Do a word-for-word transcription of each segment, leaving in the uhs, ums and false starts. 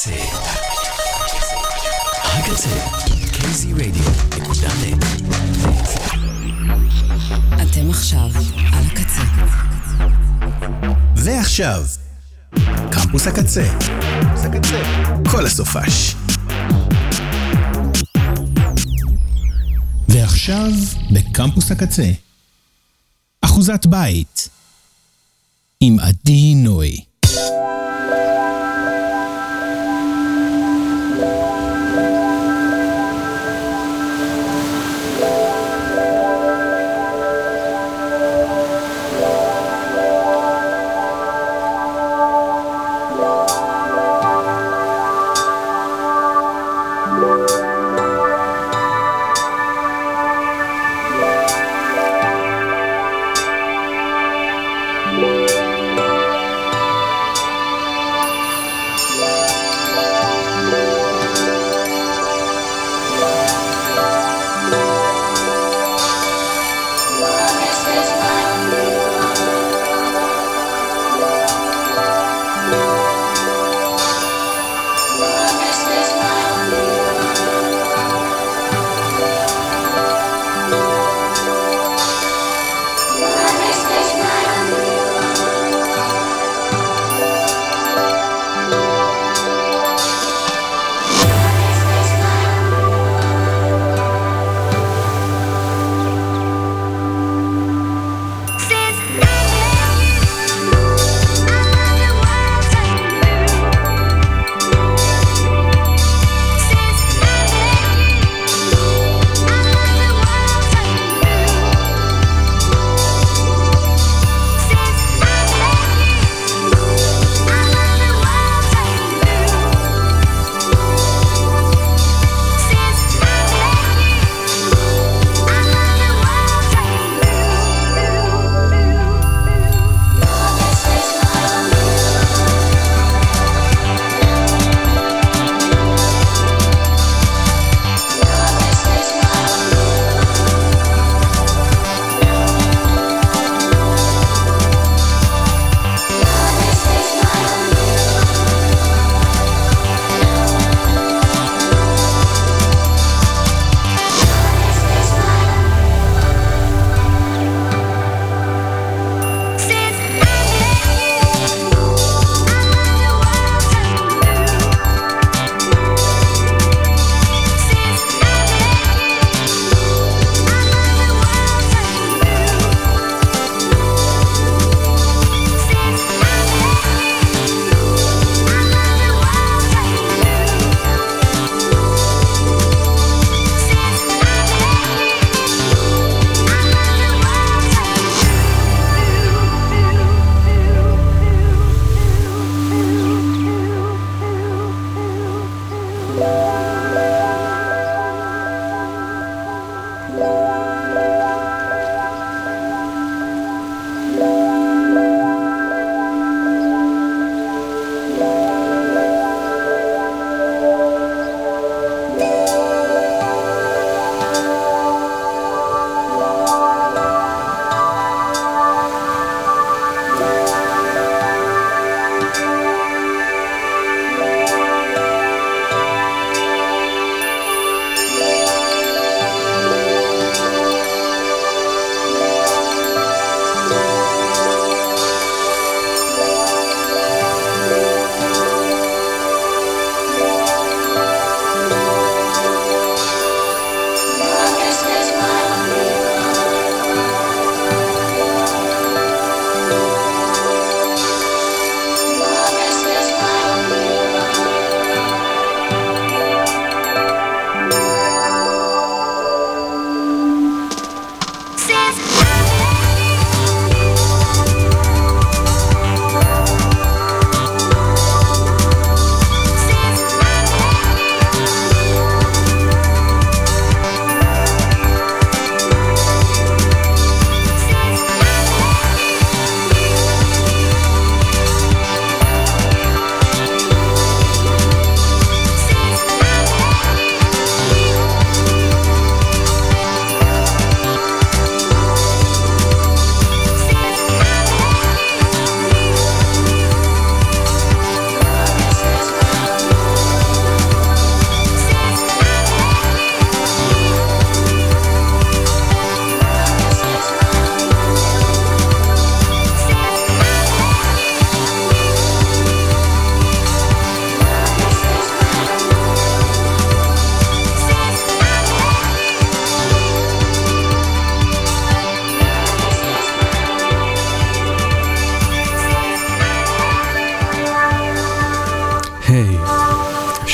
הקצה. הקצה. קי זי רדיו נקודה נט. אתם עכשיו על הקצה. ועכשיו, קמפוס הקצה. קמפוס הקצה. כל הסופש. ועכשיו, בקמפוס הקצה. אחוזת בית. עם עדי נוי.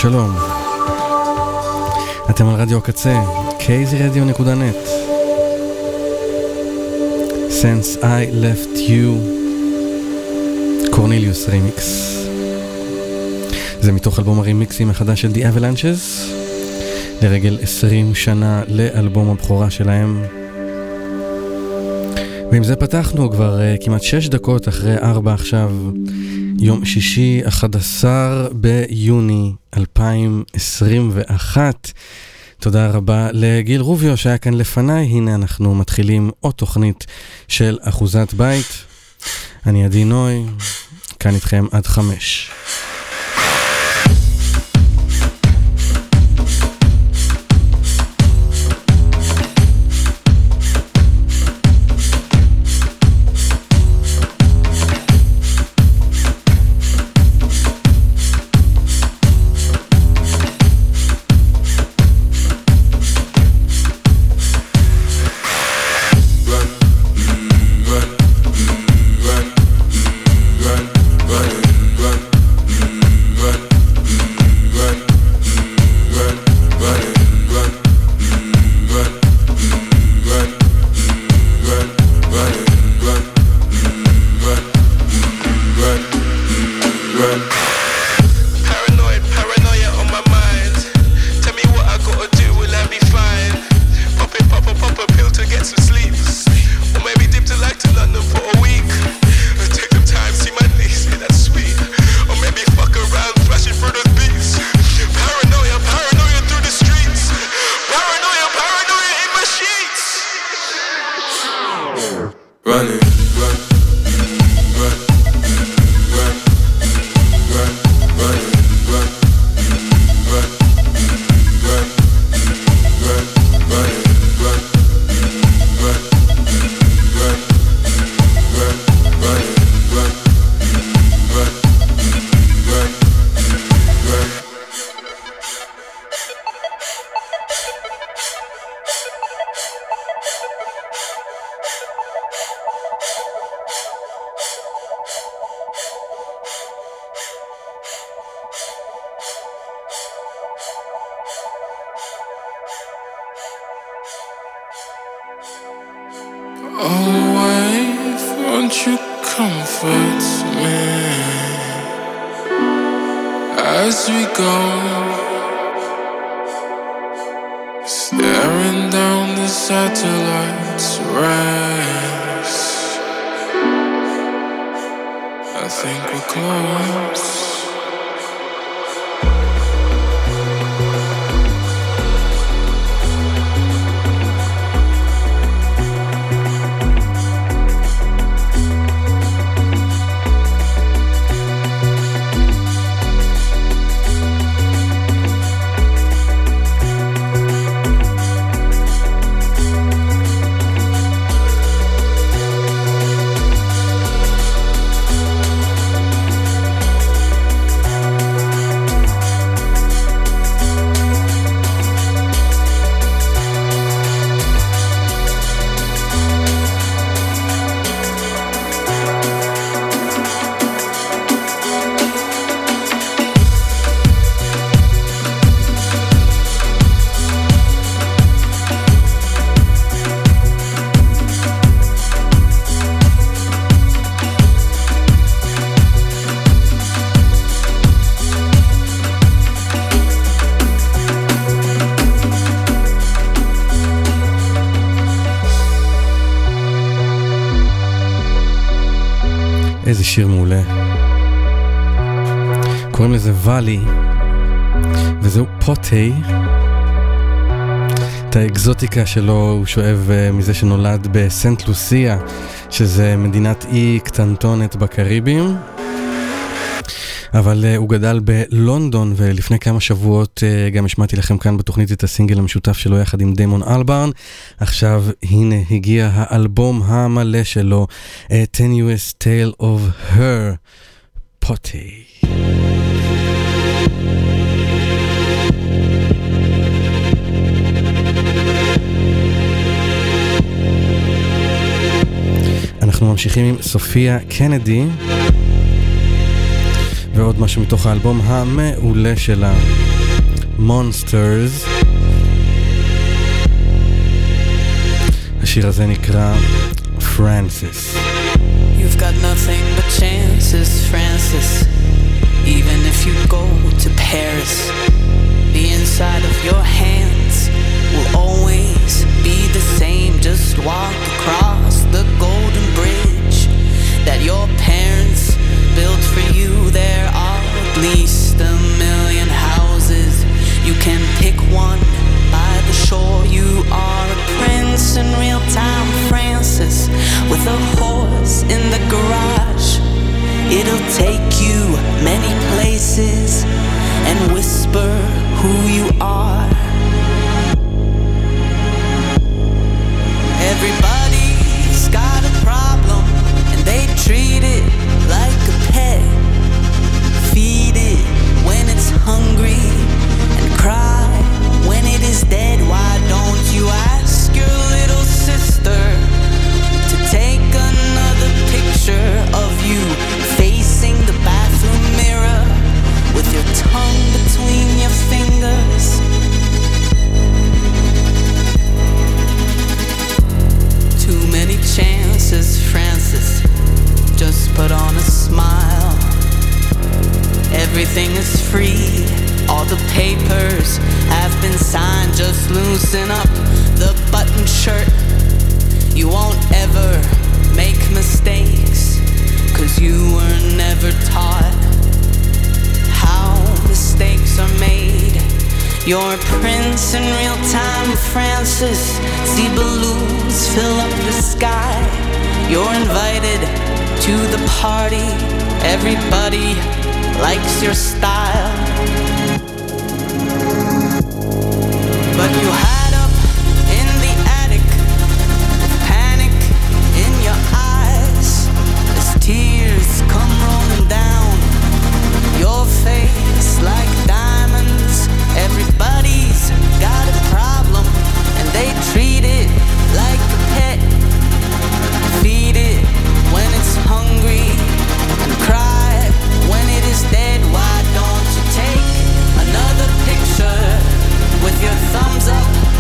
שלום, אתם על רדיו הקצה, קייזי רדיו נקודה נט. Since I Left You, קורניליוס רימיקס. זה מתוך אלבום הרימיקסים החדש של The Avalanches, לרגל עשרים שנה לאלבום הבכורה שלהם. ועם זה פתחנו כבר uh, כמעט שש דקות אחרי ארבע עכשיו, יום שישי אחד עשר ביוני אלפיים עשרים ואחת. תודה רבה לגיל רוביו שהיה כאן לפניי. הנה אנחנו מתחילים עוד תוכנית של אחוזת בית. אני עדי נוי, כאן איתכם עד חמש. איזה שיר מעולה. קוראים לזה ואלי, וזהו פוטי. את האקזוטיקה שלו הוא שואב מזה שנולד בסנט לוסיה, שזה מדינת אי קטנטונת בקריבים. אבל הוא גדל בלונדון, ולפני כמה שבועות גם השמעתי לכם כאן בתוכנית את הסינגל המשותף שלו יחד עם דיימון אלברן. עכשיו הנה הגיע האלבום המלא שלו, A Tenuous Tale of Her, פוטי. אנחנו ממשיכים עם סופיה קנדי, ועוד משהו מתוך האלבום המעולה שלה, Monsters. השיר הזה נקרא Francis. You've got nothing but chances, Francis. Even if you go to Paris, the inside of your hands will always be the same. Just walk across the golden bridge that your parents built for you. There are at least a million houses. You can pick one by the shore. You are a prince in real time, Francis, with a horse in the garage. It'll take you many places and whisper who you are. Everybody's got a problem and they treat it like a pet. Feed it when it's hungry and cry when it is dead. Why don't you ask your little sister to take another picture of you facing the bathroom mirror with your tongue between your fingers? Too many chances, Francis. Just put on a smile. Everything is free. All the papers have been signed. Just loosen up the button shirt. You won't ever make mistakes, 'cause you were never taught how mistakes are made. You're a prince in real time, Francis. See balloons fill up the sky. You're invited to the party. Everybody likes your style. But you hide up in the attic, panic in your eyes, as tears come rolling down your face like diamonds. Everybody's got a problem and they treat it like a pet. Feed it when it's hungry and cry when it is dead. Why don't you take another picture with your thumbs up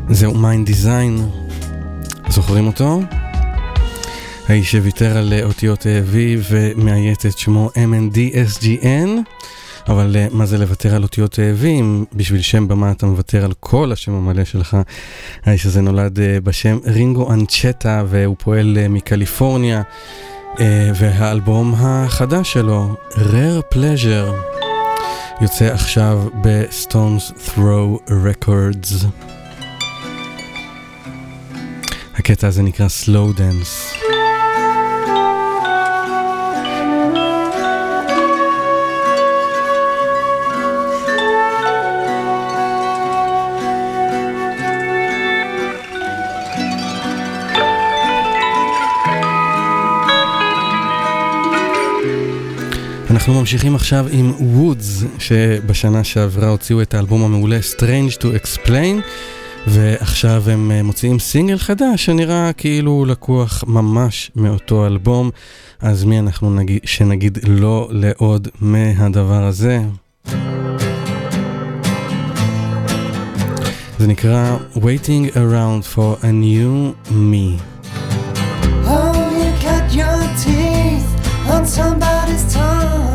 זהו מיינד דיזיין, זוכרים אותו? האיש שוויתר על אותיות V ומאיית את שמו M N D S G N, אבל מה זה לוותר על אותיות V? אם בשביל שם במה אתה מוותר על כל השם המלא שלך. האיש הזה נולד בשם רינגו אנצ'טה והוא פועל מקליפורניה, והאלבום החדש שלו, Rare Pleasure, יוצא עכשיו ב-Stones Throw Records. הקטע הזה נקרא Slow Dance. אנחנו ממשיכים עכשיו עם Woods, שבשנה שעברה הוציאו את האלבום המעולה Strange to Explain, ועכשיו הם מוציאים סינגל חדש שנראה כאילו לקוח ממש מאותו אלבום. אז מי אנחנו נגיד, שנגיד לא לעוד מהדבר הזה? זה נקרא Waiting Around for a New Me. Oh, you cut your teeth on somebody's tongue.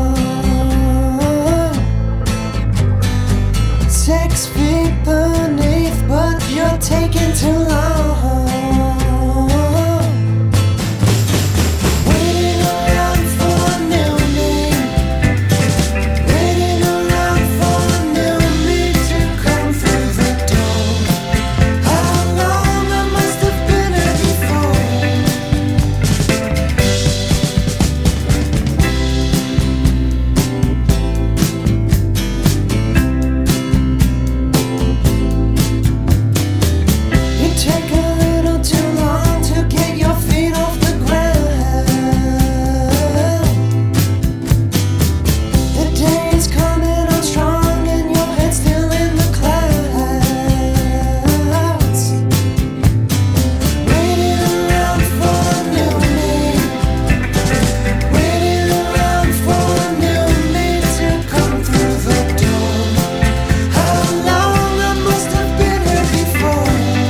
Six feet beneath, but you're taking too long. Waiting around for a new me. Waiting around for a new me to come through the door. How long I must have been here before. Take a little too long to get your feet off the ground. The day is coming on strong and your head's still in the clouds. Waiting around for a new me. Waiting around for a new me to come through the door. How long I must have been here before.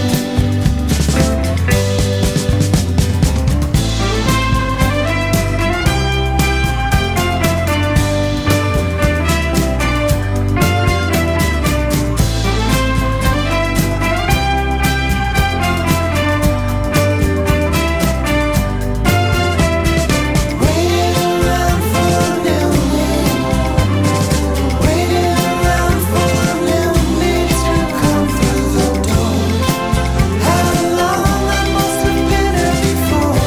Waiting around for a new me. Waiting around for a new me to come through the door. How long I must have been here before.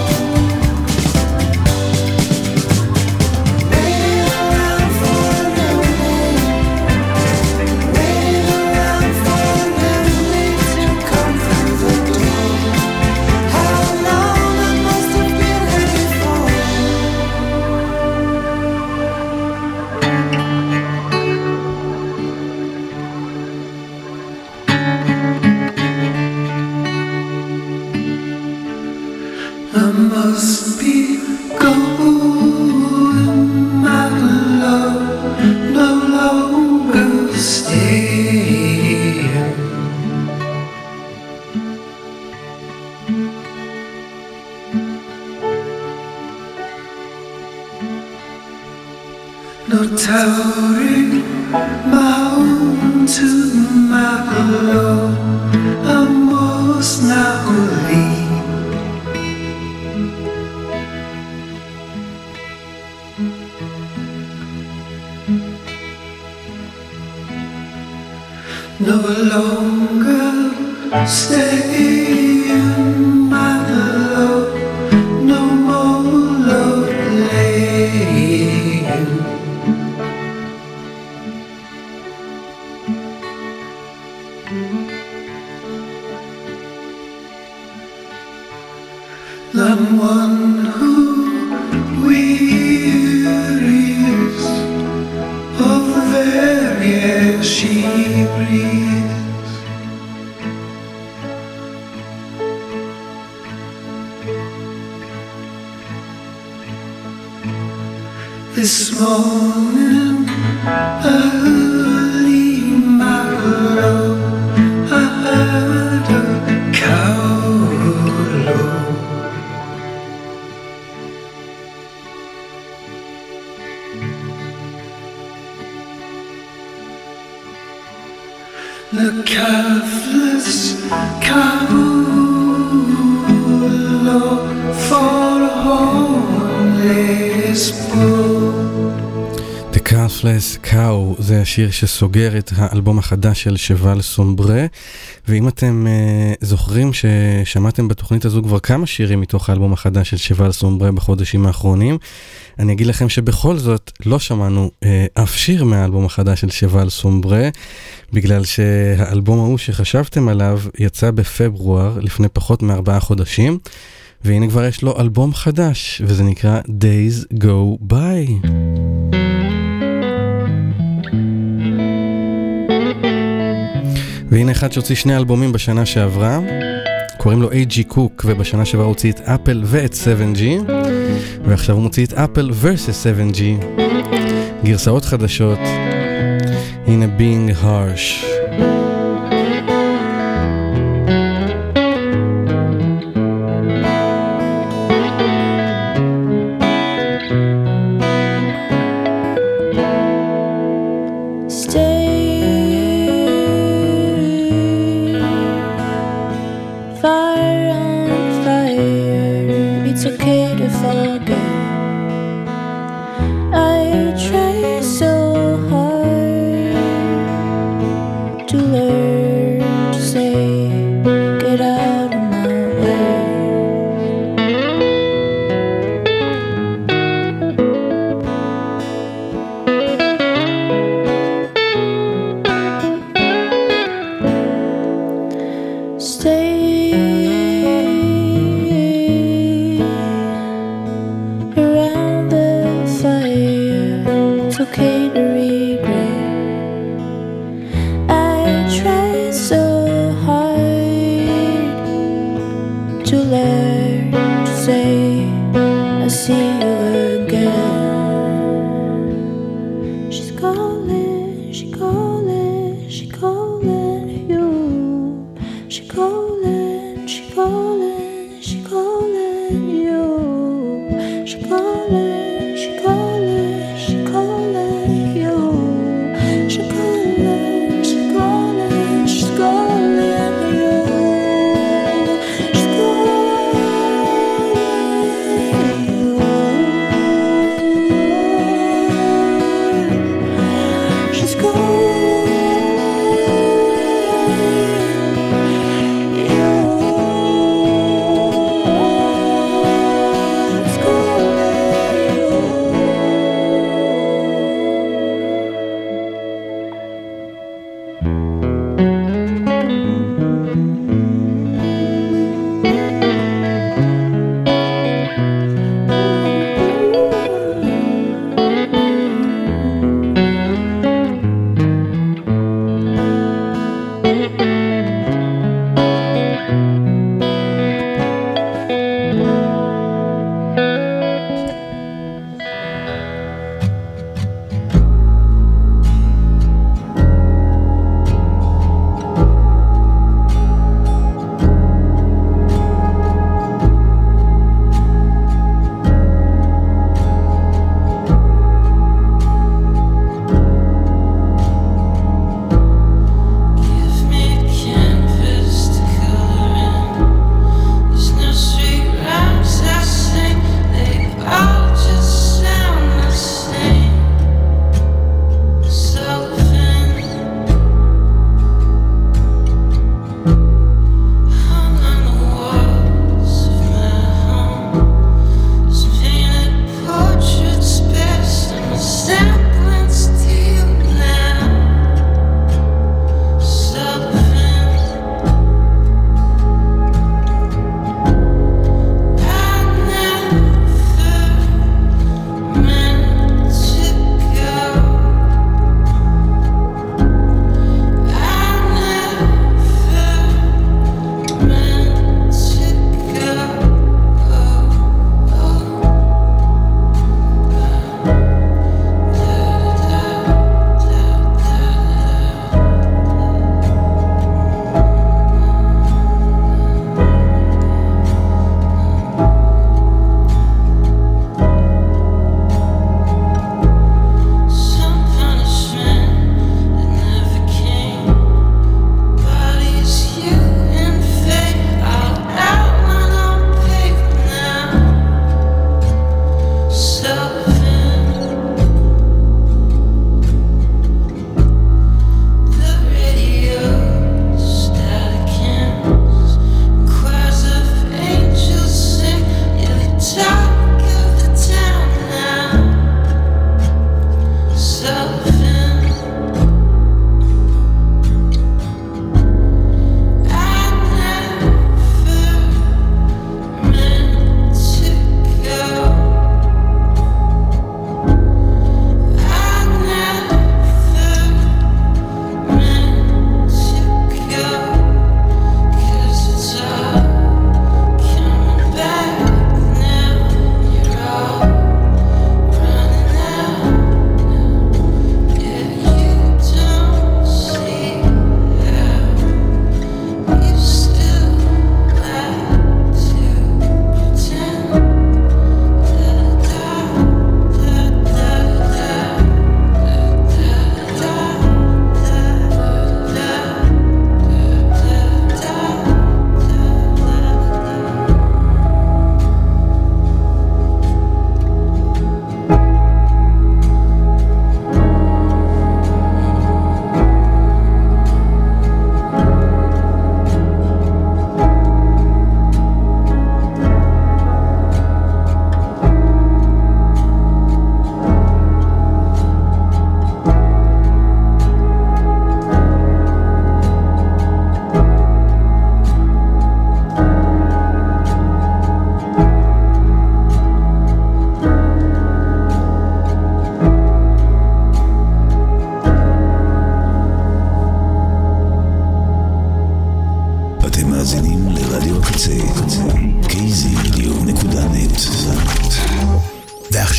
Waiting around for a new me. Waiting around for a new me to come through the door. How long I must have been here before. I must be going, my love, no longer staying. No towering mountain, my love, I must now leave. No longer staying, my love, no more love laying. I'm one who wearies of the very air she breathes. This morning early, my love, I heard the calfless cow, for the homeless bull. The Calfless Cow זה השיר שסוגר את האלבום החדש של שבל סומברה, ואם אתם uh, זוכרים ששמעתם בתוכנית הזו כבר כמה שירים מתוך האלבום החדש של שבל סומברה בחודשים האחרונים, אני אגיד לכם שבכל זאת לא שמענו uh, אף שיר מהאלבום החדש של שבל סומברה, בגלל שהאלבום ההוא שחשבתם עליו יצא בפברואר לפני פחות מארבעה חודשים, והנה כבר יש לו אלבום חדש, וזה נקרא Days Go By. והנה אחד שהוציא שני אלבומים בשנה שעברה, קוראים לו איי ג'י Cook, ובשנה שעברה הוציא את אפל ואת סבן ג'י, ועכשיו הוא מוציא את אפל versus סבן ג'י, גרסאות חדשות. הנה Being Harsh.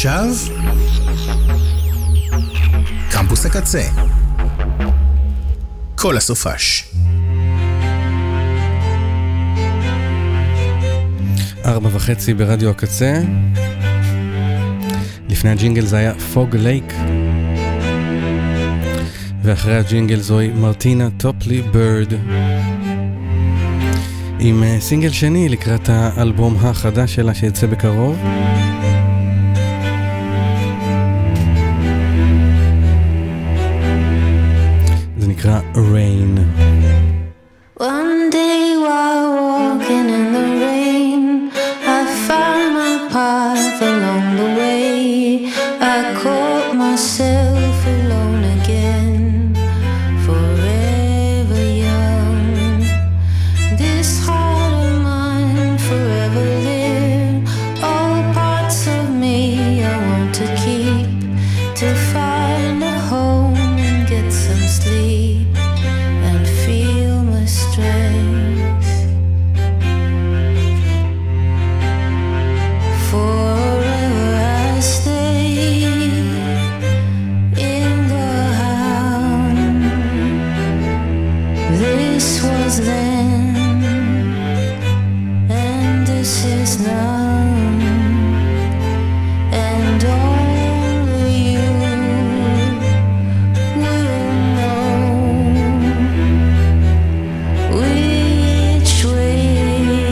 ועכשיו, קמפוס הקצה. כל הסופש. ארבע וחצי ברדיו הקצה. לפני הג'ינגל זה היה פוג לייק. ואחרי הג'ינגל זוהי מרטינה טופלי בירד. עם סינגל שני לקראת האלבום החדש שלה שיצא בקרוב. זה נקרא Rain. One day while walking in the rain, I found my path along the way. I caught myself alone again, forever young. This heart of mine forever live. All parts of me I want to keep, to find a home and get some sleep and feel my strength. Forever I stay in the hound. This was then, and this is now, and only you will know which way.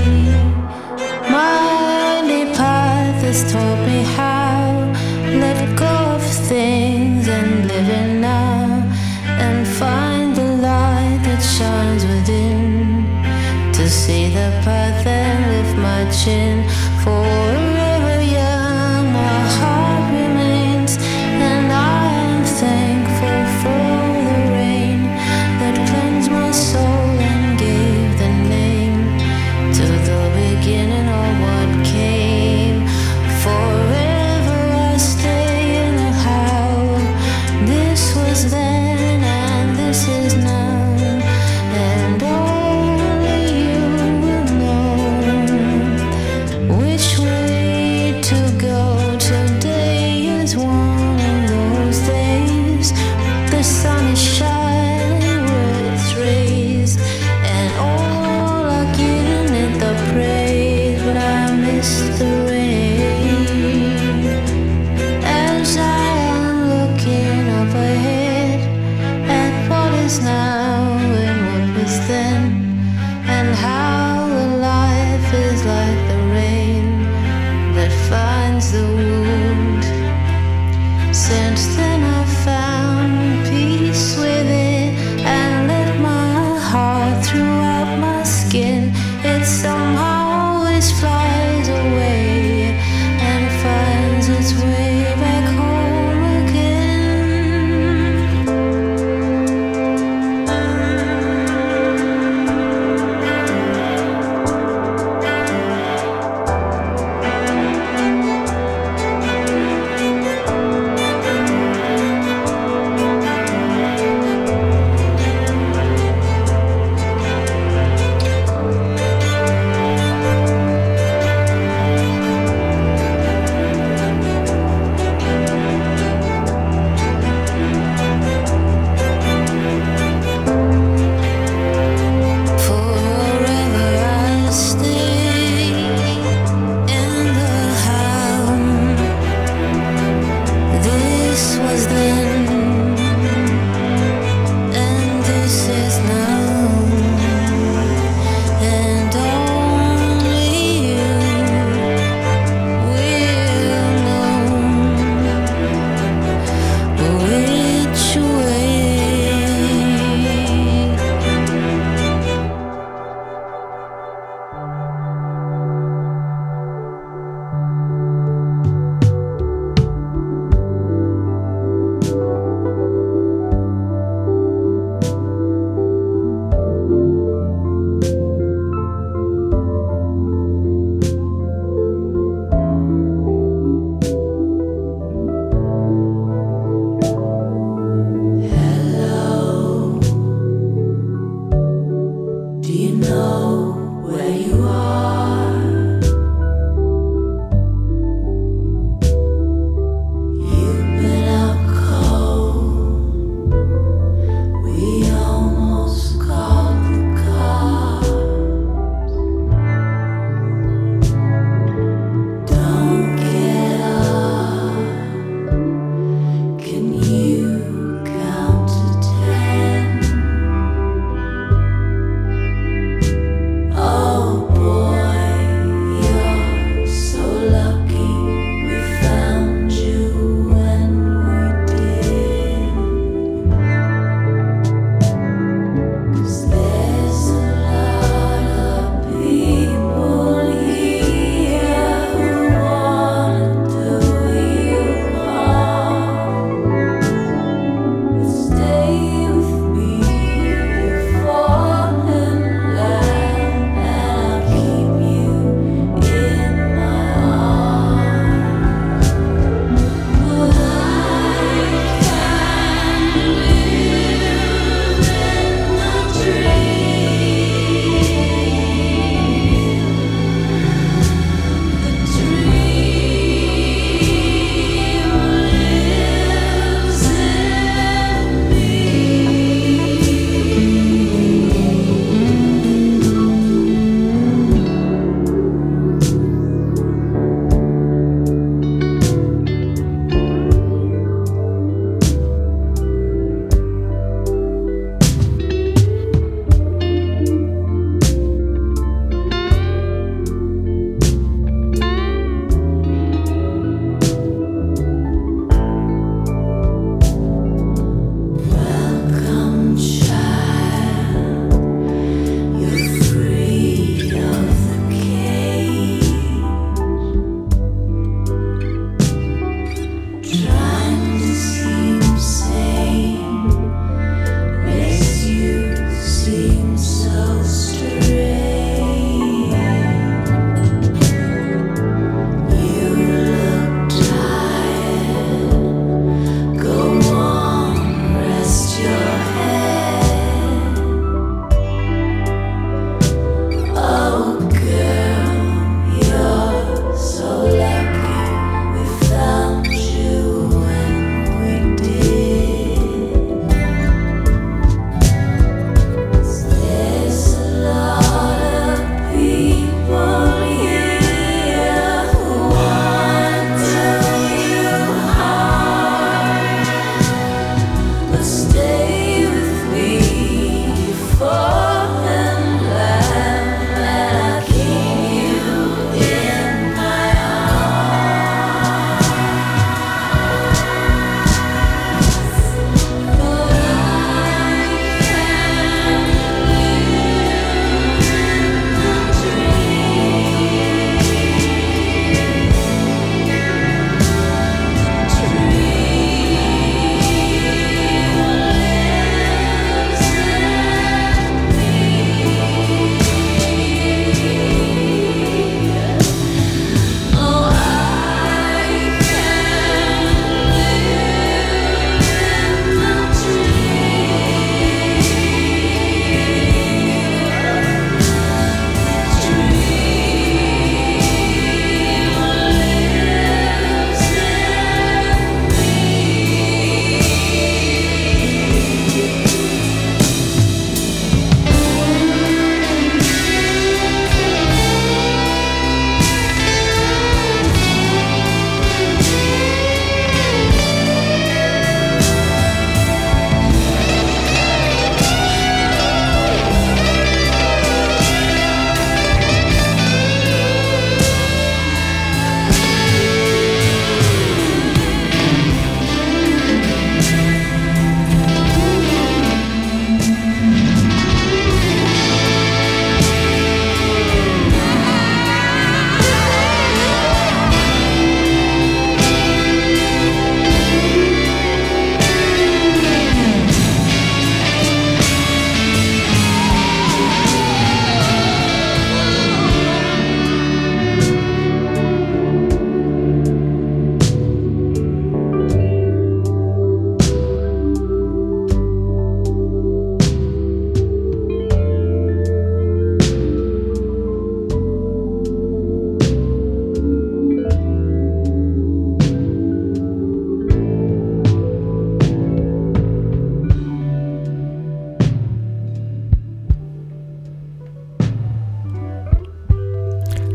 My path has taught me how let go of things and live in now, and find the light that shines within, to see the path and lift my chin. Forever young, my heart remains, and I am thankful for the rain that cleansed my soul and gave the name to the beginning of what came. Forever I stay in the how. This was then and this is now, and only you will know which way to go. Today is one of those days. The sun is shining with its rays, and all are giving it the praise, but I miss the rain. As I am looking up ahead at what is now and what was then, and how the life is like the rain that finds the wound. Since then I've found peace with it, and let my heart throughout my skin. It somehow always flies away and finds its way back home again.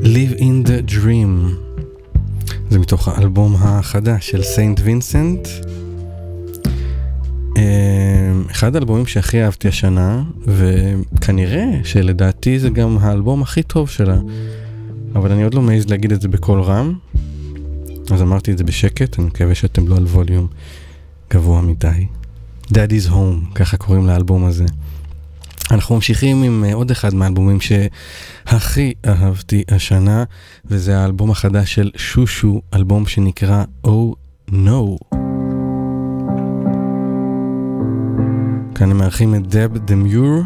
Live in the Dream. זה מתוך האלבום החדש של סיינט וינסנט. אחד האלבומים שהכי אהבתי השנה, וכנראה שלדעתי זה גם האלבום הכי טוב שלה, אבל אני עוד לא מעז להגיד את זה בקול רם, אז אמרתי את זה בשקט. אני מקווה שאתם לא על ווליום גבוה מדי. Daddy's Home, ככה קוראים לאלבום הזה. אנחנו ממשיכים עם עוד אחד מהאלבומים שהכי אהבתי השנה, וזה האלבום החדש של שושו, אלבום שנקרא Oh No. כאן הם מארחים את דב דמיור,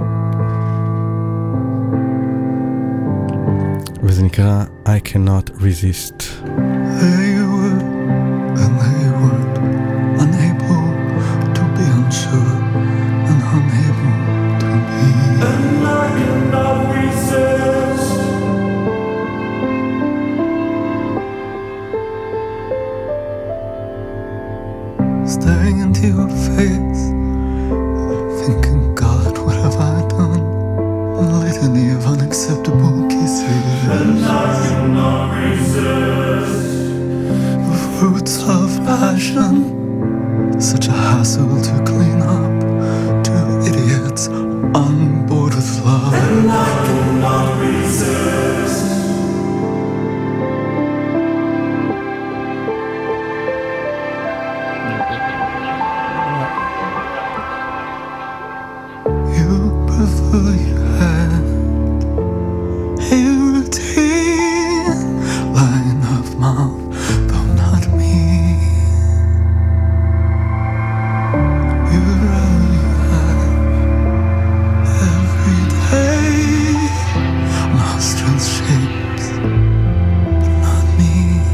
וזה נקרא I Cannot Resist. They were and they weren't, unable to be unsure and unable to be. And I cannot resist. Staring into your face, thinking, God, what have I done? A litany of unacceptable kisses. And I cannot resist. The fruits of passion, such a hassle to clean up. Two idiots on board with love. And I cannot resist. You prefer your hand, a routine line of mouth, though not me. You'd rather you have every day nostrils shapes, but not me.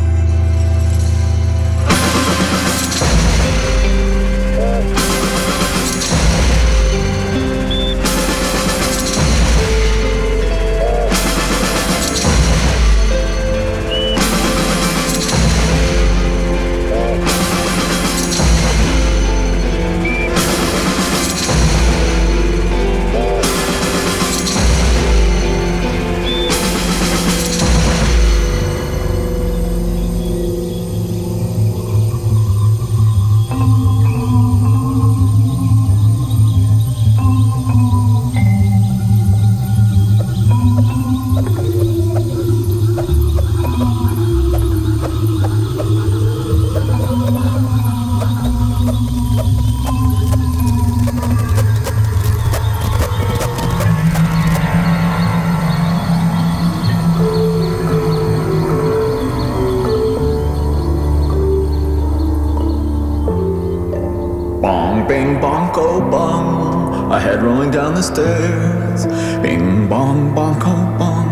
Bing bong go bong, I head rolling down the stairs. Bing bong bong go bong.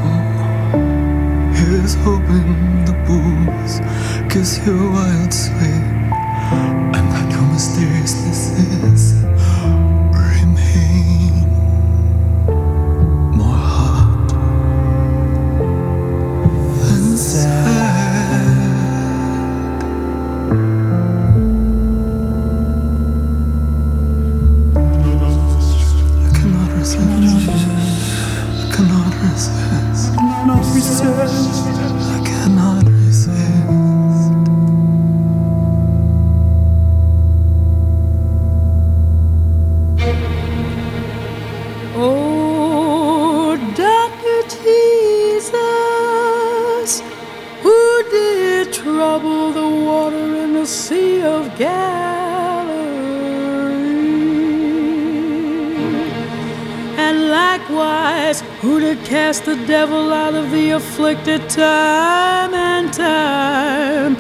Here's hoping the booze gives you a wild sleep, and that your mysteriousness is remain more hot than sad. I cannot resist. I cannot resist. Not resist. I cannot resist. Oh, Doctor Jesus, who did trouble the water in the Sea of Galilee? And likewise, who did cast the devil out of the afflicted time and time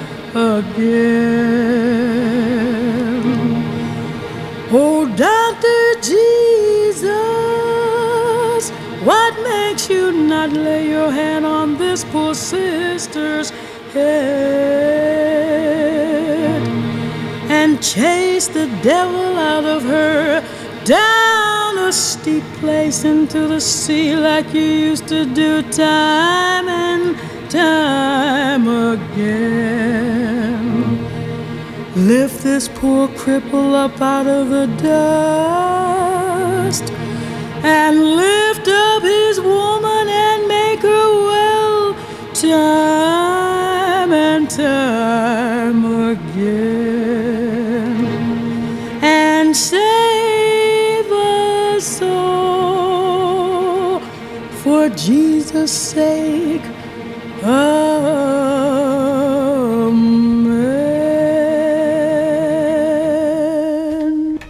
again? Oh, Doctor Jesus, what makes you not lay your hand on this poor sister's head and chase the devil out of her down a steep place into the sea like you used to do time and time again? Lift this poor cripple up out of the dust and lift up his woman and make her well Jesus' sake. Amen.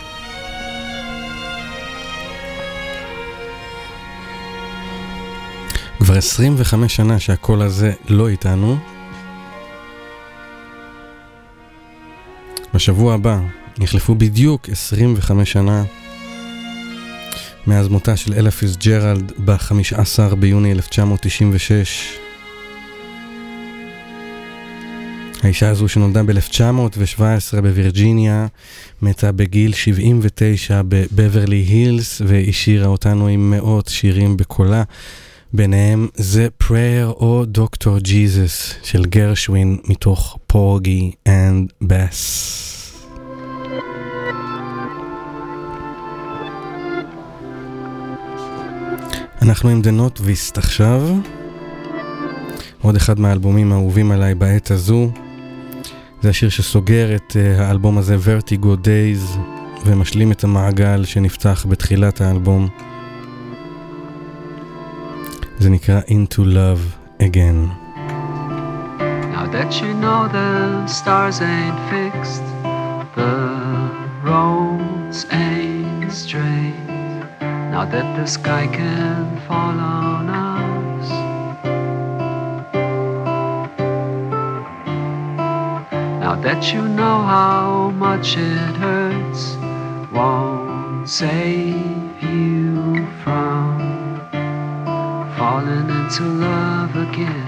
כבר עשרים וחמש שנה שהקול הזה לא איתנו. בשבוע הבא יחלפו בדיוק עשרים וחמש שנה מאז מותה של אלה פיצג'רלד ב-חמישה עשר ביוני אלף תשע מאות תשעים ושש. האישה הזו שנולדה ב-אלף תשע מאות שבע עשרה בווירג'יניה, מתה בגיל שבעים ותשע בבברלי הילס, והשאירה אותנו עם מאות שירים בקולה. ביניהם זה פרייר או דוקטור ג'יזוס של גרשווין מתוך פורגי אנד בס. אנחנו עם דנות ויסט עכשיו, עוד אחד מהאלבומים האהובים עליי בעת הזו. זה השיר שסוגר את uh, האלבום הזה, Vertigo Days, ומשלים את המעגל שנפתח בתחילת האלבום. זה נקרא Into Love Again. Now that you know the stars ain't fixed, the roads ain't straight, now that the sky can fall on us, now that you know how much it hurts, won't save you from falling into love again.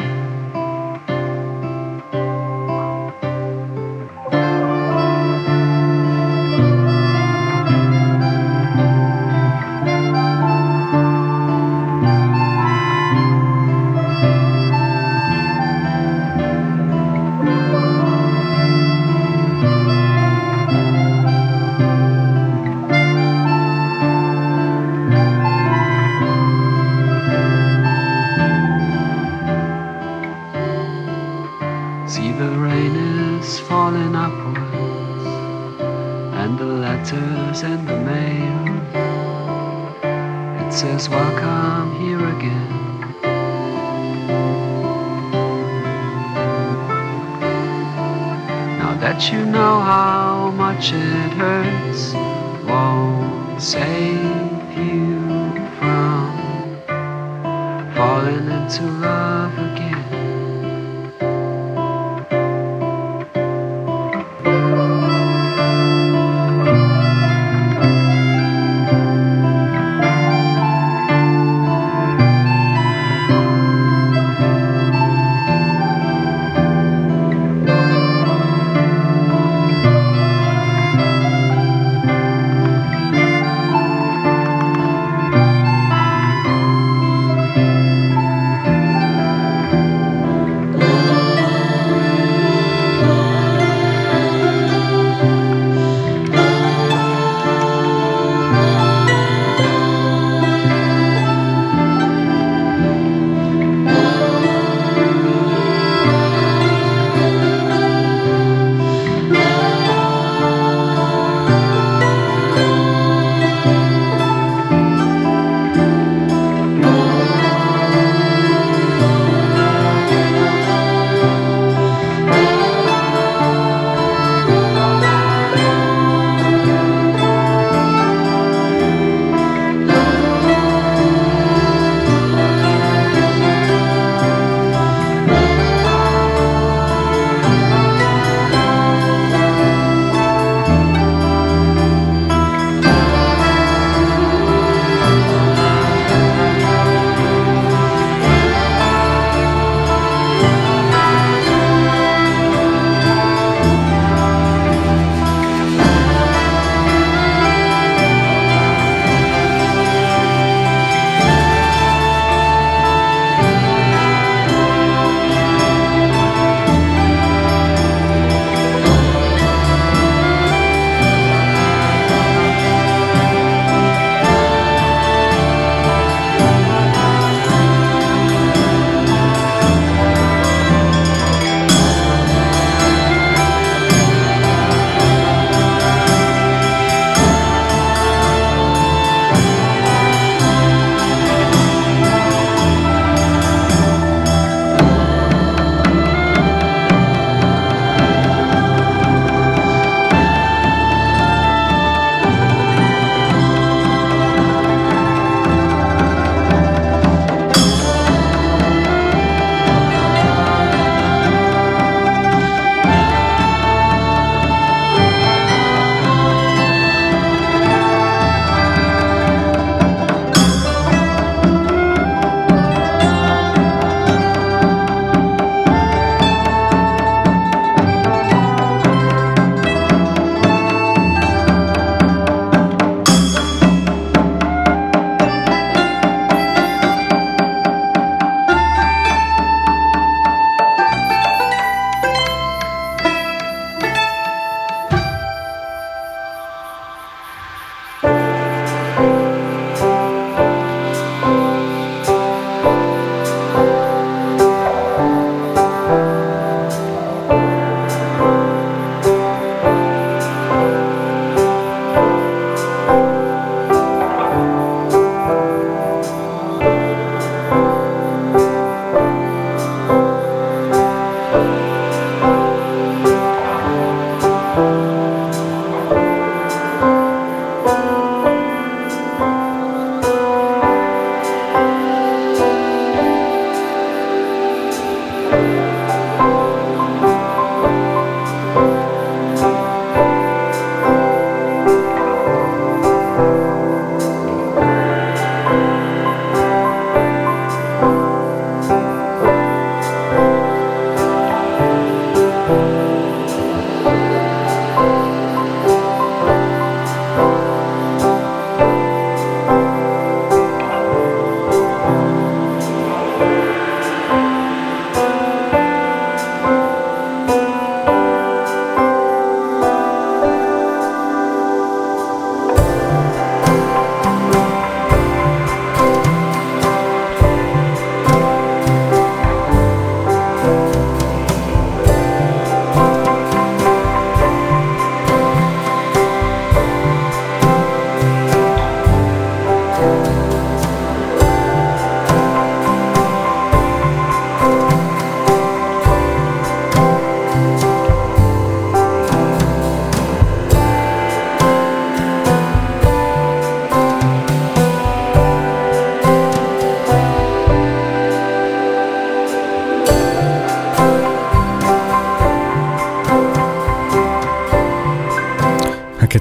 You know how much it hurts, won't save you from falling into love again.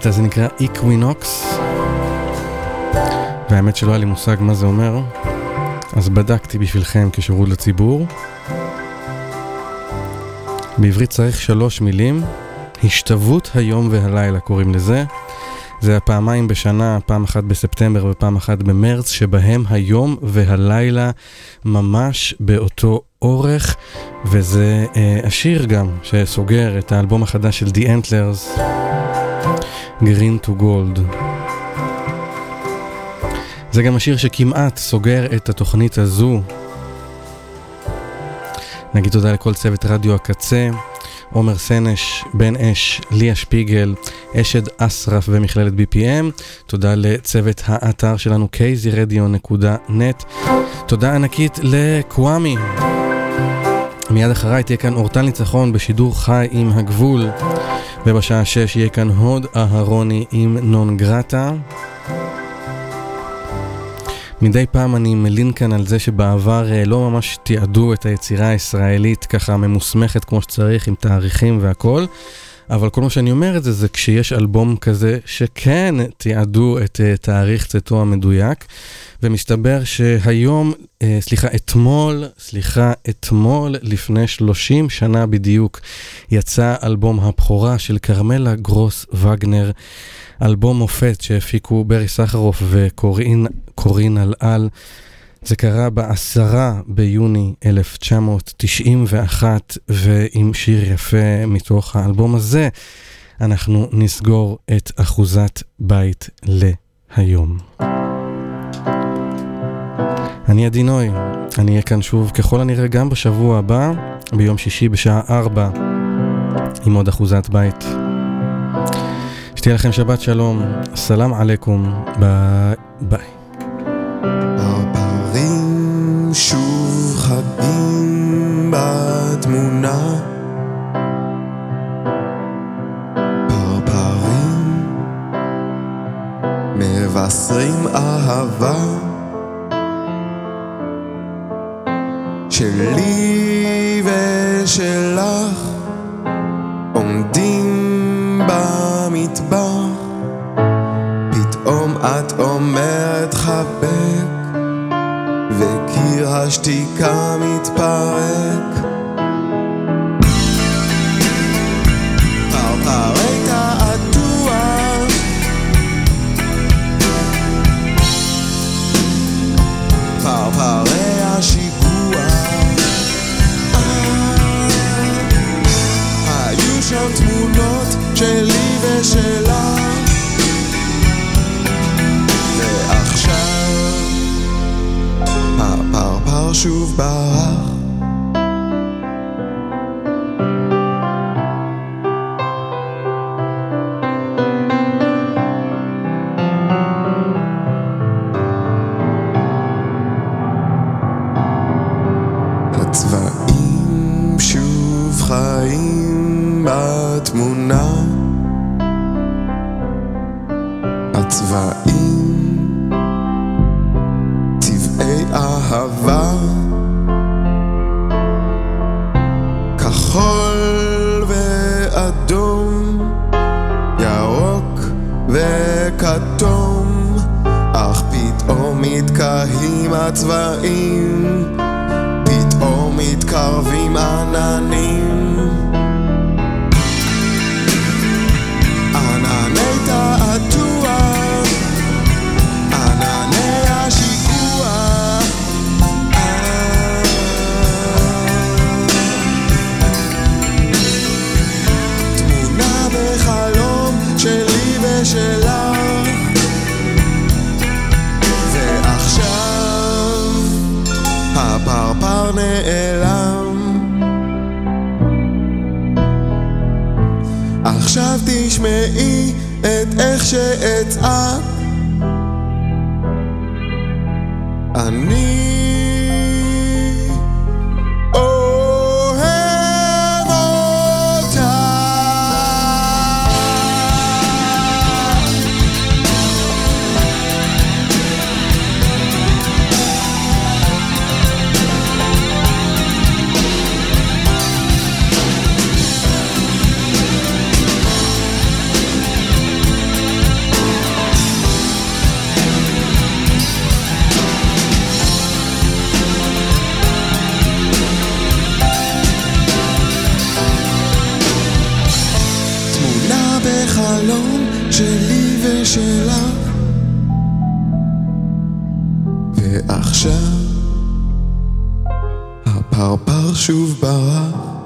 הקטע הזה נקרא איקווינוקס, והאמת שלא היה לי מושג מה זה אומר, אז בדקתי בשבילכם כשירות לציבור. בעברית צריך שלוש מילים, השתוות היום והלילה קוראים לזה. זה הפעמיים בשנה, פעם אחת בספטמבר ופעם אחת במרץ, שבהם היום והלילה ממש באותו אורך, וזה אה, השיר גם שסוגר את האלבום החדש של The Antlers, Green to Gold. זה גם השיר שכמעט סוגר את התוכנית הזו. נגיד תודה לכל צוות רדיו הקצה, עומר סנש, בן אש, ליה שפיגל, אשד אסרף ומכללת בי פי אם. תודה לצוות האתר שלנו קייזי רדיו נקודה נט. תודה ענקית לקוואמי. מיד אחריי תהיה כאן אורטל ניצחון בשידור חי עם הגבול, ובשעה שש יהיה כאן הוד אהרוני עם נון גרטה. מדי פעם אני מלין כאן על זה שבעבר לא ממש תיעדו את היצירה הישראלית ככה ממוסמכת כמו שצריך עם תאריכים והכל, אבל כל מה שאני אומר את זה זה כשיש אלבום כזה שכן תיעדו את תאריך צאתו המדויק, ומסתבר שהיום, סליחה, אתמול, סליחה, אתמול לפני שלושים שנה בדיוק יצא אלבום הבכורה של קרמלה גרוס וגנר, אלבום מופת שהפיקו ברי סחרוף וקורין קורין אלעל. זה קרה בעשרה ביוני אלף תשע מאות תשעים ואחת, ועם שיר יפה מתוך האלבום הזה אנחנו נסגור את אחוזת בית להיום. אני עדינוי, אני אהיה כאן שוב ככל הנראה גם בשבוע הבא, ביום שישי בשעה ארבע, עם עוד אחוזת בית. שתהיה לכם שבת שלום, סלام עליכום, ביי ביי. הברים שוב חגים בתמונה, פרפרים מבשרים אהבה שלי ושלך עומדים במטבח, פתאום את אומרת חבק וקיר השתיקה מתפרק. פרפרי תעתוע פרפרי השיגוע, היו שם תמונות שלי ושלה, ועכשיו הפרפר שוב ברח. הצבעים שוב חיים בתמונה, הצבעים צבעי אהבה, כחול ואדום, ירוק וכתום, אך פתאום מתקהים הצבעים, פתאום מתקרבים עננים, ענני תעתוע, ענני השיקוע, תמונה בחלום שלי ושלך, ועכשיו הפרפר נעלם. עכשיו תשמעי את איך שאצעק, אני אוהב אותך. שלך, ועכשיו הפרפר שוב ברח.